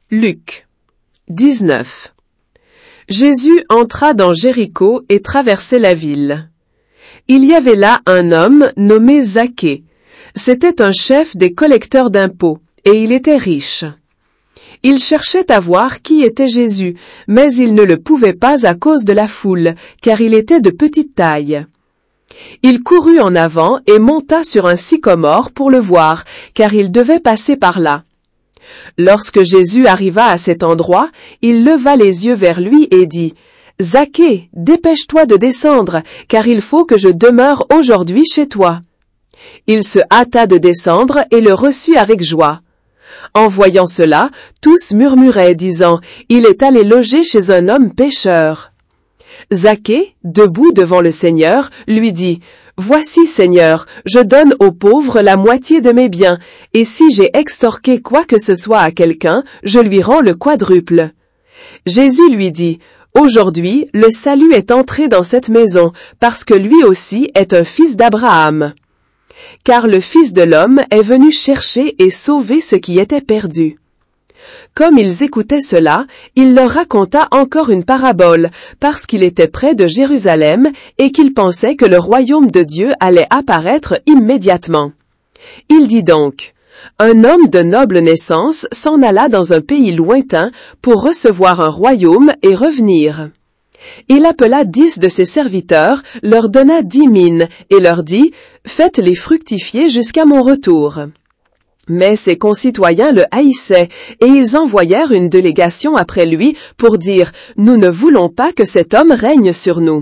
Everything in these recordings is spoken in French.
Luc 19. Jésus entra dans Jéricho et traversait la ville. Il y avait là un homme nommé Zaché. C'était un chef des collecteurs d'impôts, et il était riche. Il cherchait à voir qui était Jésus, mais il ne le pouvait pas à cause de la foule, car il était de petite taille. Il courut en avant et monta sur un sycomore pour le voir, car il devait passer par là. Lorsque Jésus arriva à cet endroit, il leva les yeux vers lui et dit « Zaché, dépêche-toi de descendre, car il faut que je demeure aujourd'hui chez toi. » Il se hâta de descendre et le reçut avec joie. En voyant cela, tous murmuraient, disant « Il est allé loger chez un homme pécheur. » Zaché, debout devant le Seigneur, lui dit « Voici, Seigneur, je donne aux pauvres la moitié de mes biens, et si j'ai extorqué quoi que ce soit à quelqu'un, je lui rends le quadruple. » Jésus lui dit « Aujourd'hui, le salut est entré dans cette maison, parce que lui aussi est un fils d'Abraham. Car le Fils de l'homme est venu chercher et sauver ce qui était perdu. » Comme ils écoutaient cela, il leur raconta encore une parabole, parce qu'il était près de Jérusalem et qu'il pensait que le royaume de Dieu allait apparaître immédiatement. Il dit donc, « Un homme de noble naissance s'en alla dans un pays lointain pour recevoir un royaume et revenir. Il appela 10 de ses serviteurs, leur donna 10 mines et leur dit, « Faites-les fructifier jusqu'à mon retour. » Mais ses concitoyens le haïssaient, et ils envoyèrent une délégation après lui pour dire « Nous ne voulons pas que cet homme règne sur nous. »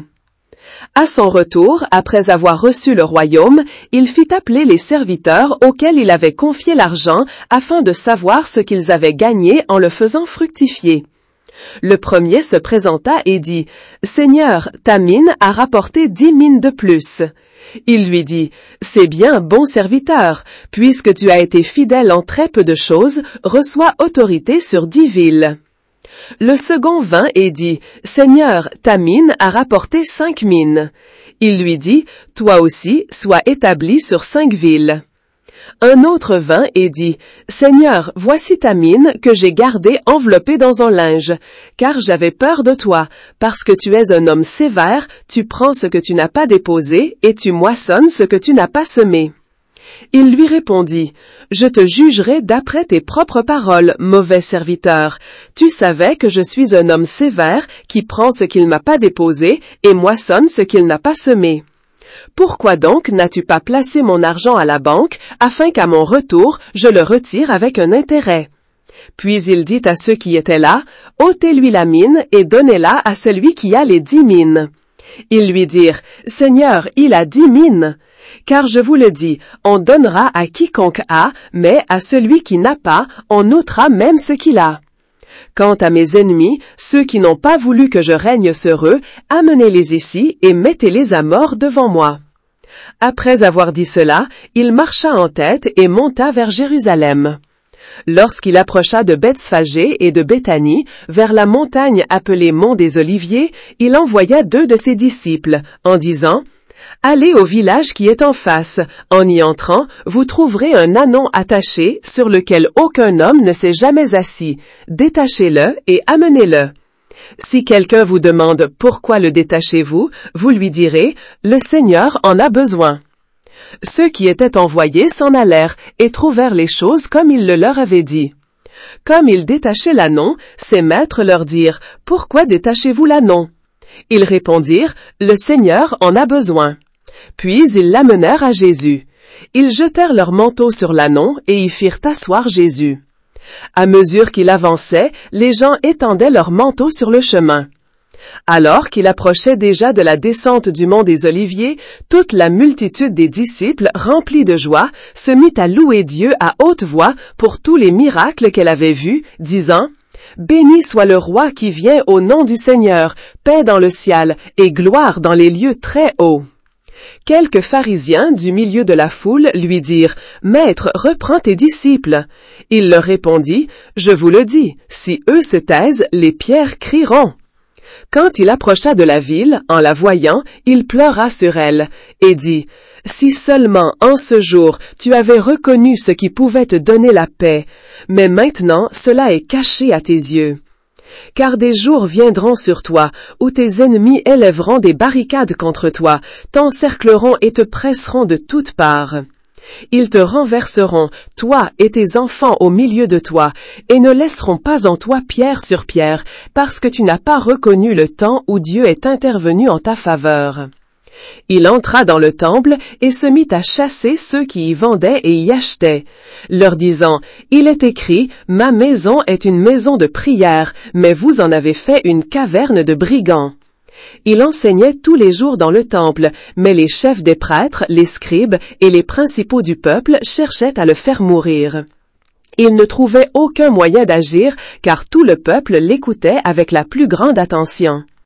À son retour, après avoir reçu le royaume, il fit appeler les serviteurs auxquels il avait confié l'argent afin de savoir ce qu'ils avaient gagné en le faisant fructifier. Le premier se présenta et dit « Seigneur, ta mine a rapporté 10 mines de plus. » Il lui dit « C'est bien, bon serviteur, puisque tu as été fidèle en très peu de choses, reçois autorité sur 10 villes. » Le second vint et dit « Seigneur, ta mine a rapporté 5 mines. » Il lui dit « Toi aussi, sois établi sur 5 villes. » Un autre vint et dit « Seigneur, voici ta mine que j'ai gardée enveloppée dans un linge, car j'avais peur de toi, parce que tu es un homme sévère, tu prends ce que tu n'as pas déposé, et tu moissonnes ce que tu n'as pas semé. » Il lui répondit « Je te jugerai d'après tes propres paroles, mauvais serviteur. Tu savais que je suis un homme sévère, qui prend ce qu'il m'a pas déposé, et moissonne ce qu'il n'a pas semé. Pourquoi donc n'as-tu pas placé mon argent à la banque, afin qu'à mon retour, je le retire avec un intérêt? » Puis il dit à ceux qui étaient là, « Ôtez-lui la mine et donnez-la à celui qui a les 10 mines. » Ils lui dirent, « Seigneur, il a 10 mines. » Car je vous le dis, on donnera à quiconque a, mais à celui qui n'a pas, on ôtera même ce qu'il a. Quant à mes ennemis, ceux qui n'ont pas voulu que je règne sur eux, amenez-les ici et mettez-les à mort devant moi. » Après avoir dit cela, il marcha en tête et monta vers Jérusalem. Lorsqu'il approcha de Bethsphagée et de Béthanie, vers la montagne appelée Mont des Oliviers, il envoya 2 de ses disciples, en disant « Allez au village qui est en face. En y entrant, vous trouverez un ânon attaché sur lequel aucun homme ne s'est jamais assis. Détachez-le et amenez-le. Si quelqu'un vous demande « Pourquoi le détachez-vous ?», vous lui direz « Le Seigneur en a besoin. » Ceux qui étaient envoyés s'en allèrent et trouvèrent les choses comme il le leur avait dit. Comme ils détachaient l'ânon, ses maîtres leur dirent « Pourquoi détachez-vous l'ânon ?» Ils répondirent « Le Seigneur en a besoin. » Puis ils l'amenèrent à Jésus. Ils jetèrent leurs manteaux sur l'ânon et y firent asseoir Jésus. À mesure qu'il avançait, les gens étendaient leurs manteaux sur le chemin. Alors qu'il approchait déjà de la descente du mont des Oliviers, toute la multitude des disciples, remplie de joie, se mit à louer Dieu à haute voix pour tous les miracles qu'elle avait vus, disant « Béni soit le roi qui vient au nom du Seigneur, paix dans le ciel et gloire dans les lieux très hauts. » Quelques pharisiens du milieu de la foule lui dirent « Maître, reprends tes disciples. » Il leur répondit « Je vous le dis, si eux se taisent, les pierres crieront. » Quand il approcha de la ville, en la voyant, il pleura sur elle, et dit Si seulement, en ce jour, tu avais reconnu ce qui pouvait te donner la paix, mais maintenant cela est caché à tes yeux. Car des jours viendront sur toi, où tes ennemis élèveront des barricades contre toi, t'encercleront et te presseront de toutes parts. Ils te renverseront, toi et tes enfants au milieu de toi, et ne laisseront pas en toi pierre sur pierre, parce que tu n'as pas reconnu le temps où Dieu est intervenu en ta faveur. Il entra dans le temple et se mit à chasser ceux qui y vendaient et y achetaient, leur disant, « Il est écrit, ma maison est une maison de prière, mais vous en avez fait une caverne de brigands. » Il enseignait tous les jours dans le temple, mais les chefs des prêtres, les scribes et les principaux du peuple cherchaient à le faire mourir. Il ne trouvait aucun moyen d'agir, car tout le peuple l'écoutait avec la plus grande attention.